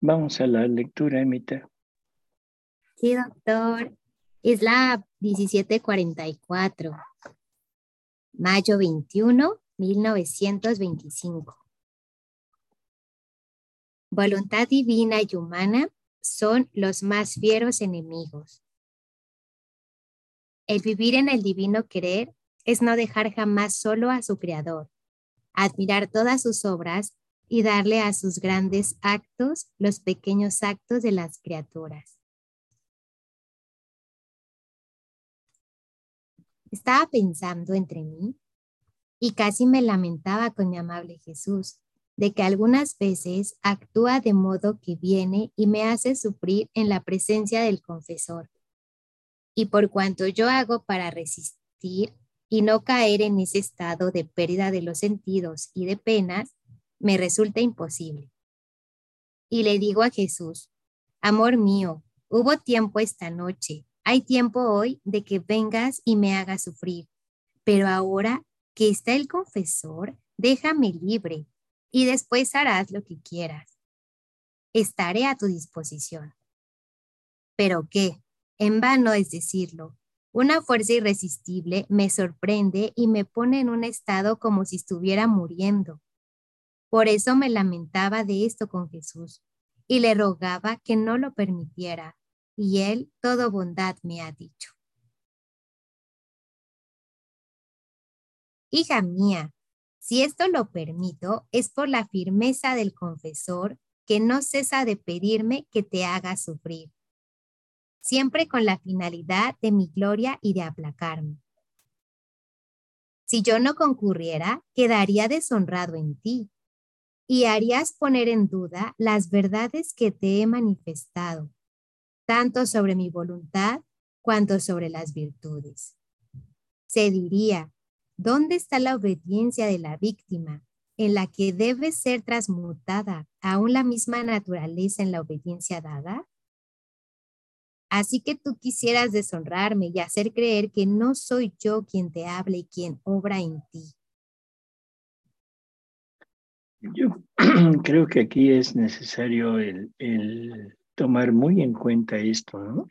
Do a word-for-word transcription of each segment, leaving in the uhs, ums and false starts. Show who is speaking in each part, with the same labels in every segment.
Speaker 1: Vamos a la lectura, Emita.
Speaker 2: Sí, doctor. Es la diecisiete cuarenta y cuatro, mayo veintiuno, mil novecientos veinticinco. Voluntad divina y humana son los más fieros enemigos. El vivir en el divino querer es no dejar jamás solo a su Creador, admirar todas sus obras y darle a sus grandes actos los pequeños actos de las criaturas. Estaba pensando entre mí y casi me lamentaba con mi amable Jesús, de que algunas veces actúa de modo que viene y me hace sufrir en la presencia del confesor. Y por cuanto yo hago para resistir y no caer en ese estado de pérdida de los sentidos y de penas, me resulta imposible. Y le digo a Jesús, amor mío, hubo tiempo esta noche, hay tiempo hoy de que vengas y me hagas sufrir, pero ahora que está el confesor, déjame libre y después harás lo que quieras. Estaré a tu disposición. ¿Pero qué? En vano es decirlo. Una fuerza irresistible me sorprende y me pone en un estado como si estuviera muriendo. Por eso me lamentaba de esto con Jesús y le rogaba que no lo permitiera, y él todo bondad me ha dicho. Hija mía, si esto lo permito, es por la firmeza del confesor que no cesa de pedirme que te haga sufrir, siempre con la finalidad de mi gloria y de aplacarme. Si yo no concurriera, quedaría deshonrado en ti y harías poner en duda las verdades que te he manifestado, tanto sobre mi voluntad cuanto sobre las virtudes. Se diría, ¿dónde está la obediencia de la víctima, en la que debe ser transmutada aún la misma naturaleza en la obediencia dada? Así que tú quisieras deshonrarme y hacer creer que no soy yo quien te habla y quien obra en ti.
Speaker 1: Yo creo que aquí es necesario el, el tomar muy en cuenta esto, ¿no?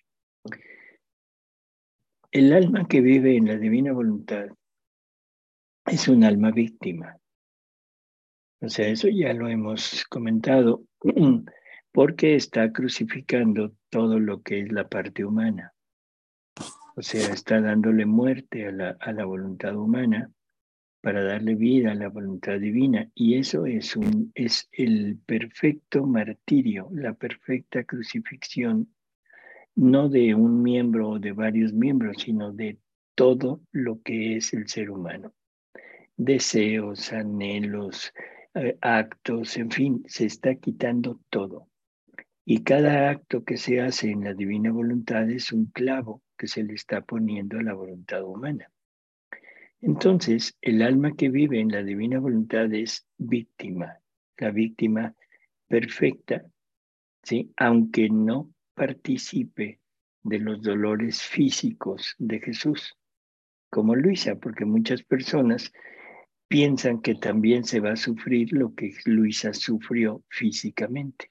Speaker 1: El alma que vive en la divina voluntad es un alma víctima. O sea, eso ya lo hemos comentado, porque está crucificando todo lo que es la parte humana. O sea, está dándole muerte a la, a la voluntad humana para darle vida a la voluntad divina. Y eso es, un, es el perfecto martirio, la perfecta crucifixión, no de un miembro o de varios miembros, sino de todo lo que es el ser humano. Deseos, anhelos, eh, actos, en fin, se está quitando todo. Y cada acto que se hace en la divina voluntad es un clavo que se le está poniendo a la voluntad humana. Entonces, el alma que vive en la divina voluntad es víctima, la víctima perfecta, ¿sí? Aunque no participe de los dolores físicos de Jesús, como Luisa, porque muchas personas piensan que también se va a sufrir lo que Luisa sufrió físicamente.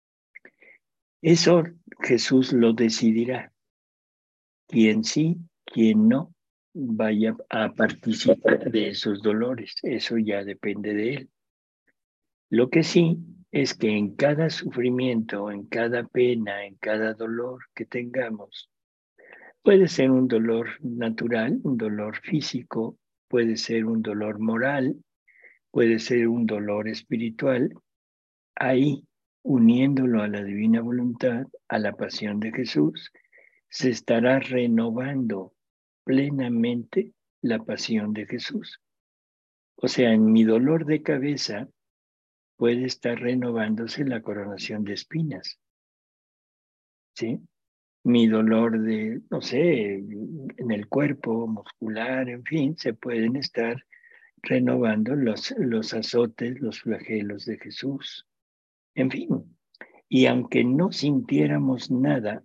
Speaker 1: Eso Jesús lo decidirá, quién sí, quién no vaya a participar de esos dolores, eso ya depende de él. Lo que sí es que en cada sufrimiento, en cada pena, en cada dolor que tengamos, puede ser un dolor natural, un dolor físico, puede ser un dolor moral, puede ser un dolor espiritual, ahí, uniéndolo a la divina voluntad, a la pasión de Jesús, se estará renovando plenamente la pasión de Jesús. O sea, en mi dolor de cabeza puede estar renovándose la coronación de espinas, ¿sí? Mi dolor de, no sé, en el cuerpo muscular, en fin, se pueden estar renovando los, los azotes, los flagelos de Jesús. En fin, y aunque no sintiéramos nada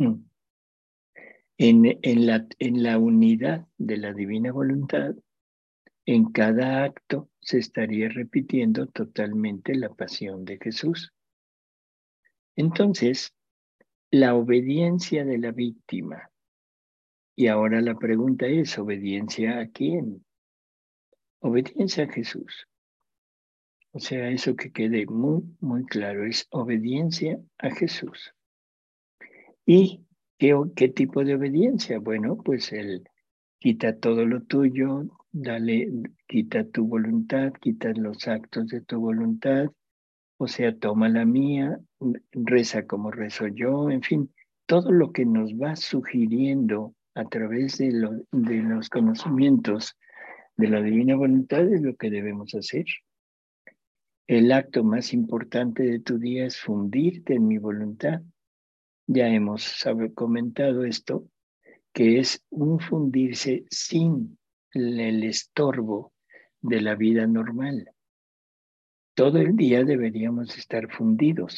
Speaker 1: en, en, la, en la unidad de la divina voluntad, en cada acto se estaría repitiendo totalmente la pasión de Jesús. Entonces, la obediencia de la víctima. Y ahora la pregunta es, ¿obediencia a quién? Obediencia a Jesús. O sea, eso que quede muy, muy claro, es obediencia a Jesús. ¿Y qué, qué tipo de obediencia? Bueno, pues él quita todo lo tuyo, dale, quita tu voluntad, quita los actos de tu voluntad, o sea, toma la mía, reza como rezo yo, en fin, todo lo que nos va sugiriendo a través de, lo, de los conocimientos de la divina voluntad es lo que debemos hacer. El acto más importante de tu día es fundirte en mi voluntad. Ya hemos sabe, comentado esto, que es un fundirse sin el estorbo de la vida normal. Todo el día deberíamos estar fundidos,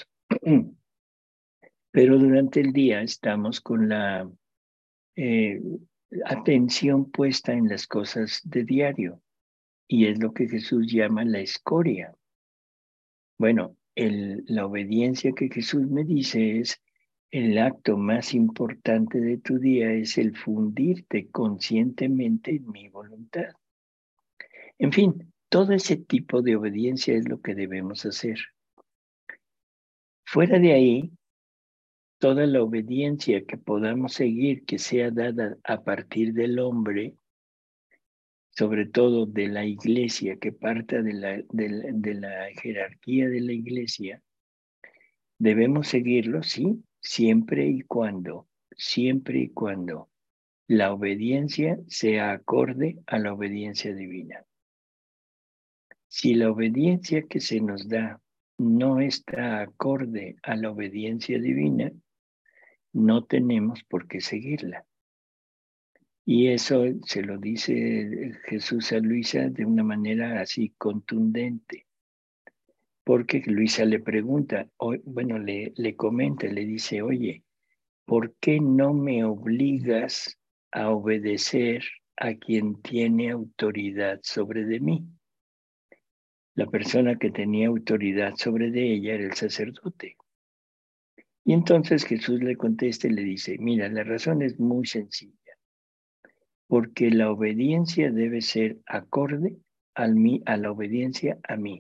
Speaker 1: pero durante el día estamos con la eh, atención puesta en las cosas de diario, y es lo que Jesús llama la escoria. Bueno, el, la obediencia que Jesús me dice es el acto más importante de tu día es el fundirte conscientemente en mi voluntad. En fin, todo ese tipo de obediencia es lo que debemos hacer. Fuera de ahí, toda la obediencia que podamos seguir, que sea dada a partir del hombre, sobre todo de la iglesia, que parta de la, de la, de la jerarquía de la iglesia, debemos seguirlo, sí, siempre y cuando, siempre y cuando la obediencia sea acorde a la obediencia divina. Si la obediencia que se nos da no está acorde a la obediencia divina, no tenemos por qué seguirla. Y eso se lo dice Jesús a Luisa de una manera así contundente. Porque Luisa le pregunta, bueno, le, le comenta, le dice, oye, ¿por qué no me obligas a obedecer a quien tiene autoridad sobre de mí? La persona que tenía autoridad sobre de ella era el sacerdote. Y entonces Jesús le contesta y le dice, mira, la razón es muy sencilla, porque la obediencia debe ser acorde al mí, a la obediencia a mí.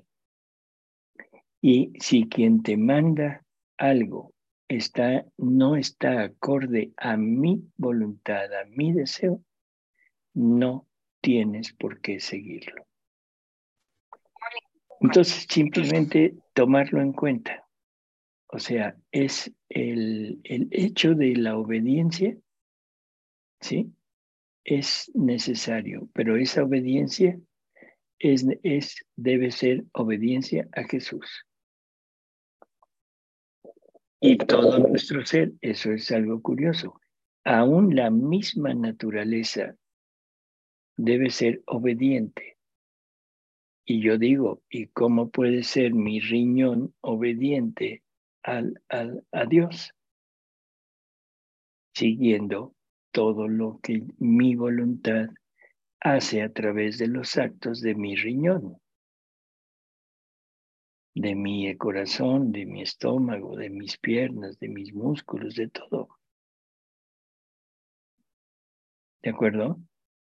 Speaker 1: Y si quien te manda algo está, no está acorde a mi voluntad, a mi deseo, no tienes por qué seguirlo. Entonces, simplemente tomarlo en cuenta. O sea, es el, el hecho de la obediencia, ¿sí? Es necesario, pero esa obediencia es, es, debe ser obediencia a Jesús. Y todo nuestro ser, eso es algo curioso. Aún la misma naturaleza debe ser obediente. Y yo digo, ¿y cómo puede ser mi riñón obediente al, al, a Dios? Siguiendo todo lo que mi voluntad hace a través de los actos de mi riñón, de mi corazón, de mi estómago, de mis piernas, de mis músculos, de todo. ¿De acuerdo?